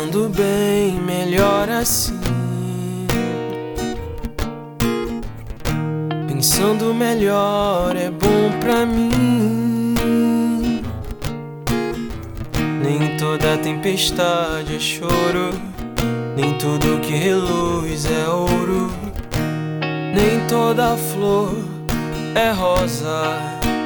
Pensando bem, melhor assim. Pensando melhor é bom pra mim. Nem toda tempestade é choro, nem tudo que reluz é ouro, nem toda flor é rosa.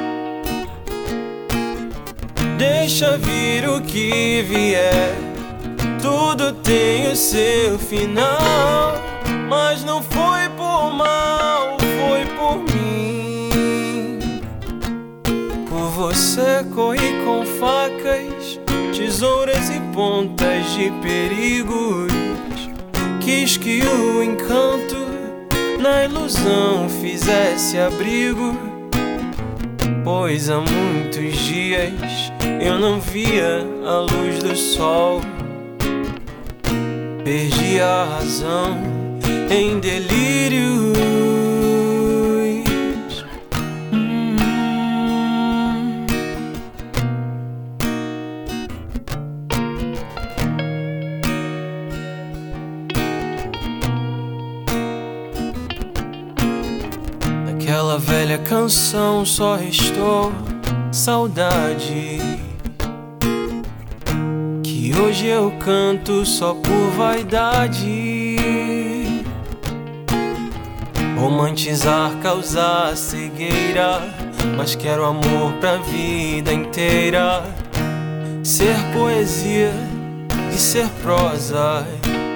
Deixa vir o que vier, tudo tem o seu final. Mas não foi por mal, foi por mim. Por você corri com facas, tesouras e pontas de perigos. Quis que o encanto na ilusão fizesse abrigo, pois há muitos dias eu não via a luz do sol. Perdi a razão em delírios. Daquela velha canção só restou saudade, que hoje eu canto só por vaidade. Romantizar, causar cegueira, mas quero amor pra vida inteira. Ser poesia e ser prosa.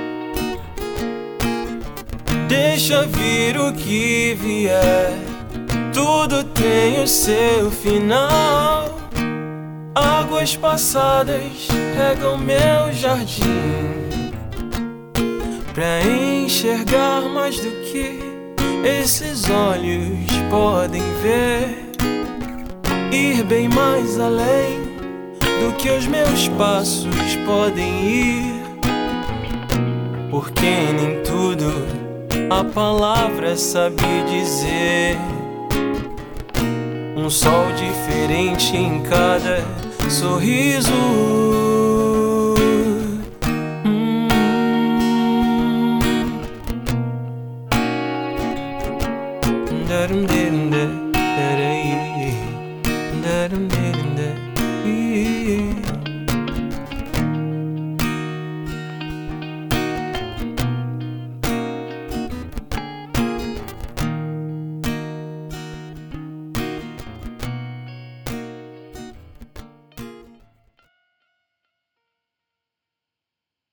Deixa vir o que vier, tudo tem o seu final. Águas passadas regam meu jardim, pra enxergar mais do que esses olhos podem ver. Ir bem mais além do que os meus passos podem ir, porque nem tudo a palavra sabe dizer. Um sol diferente em cada sorriso.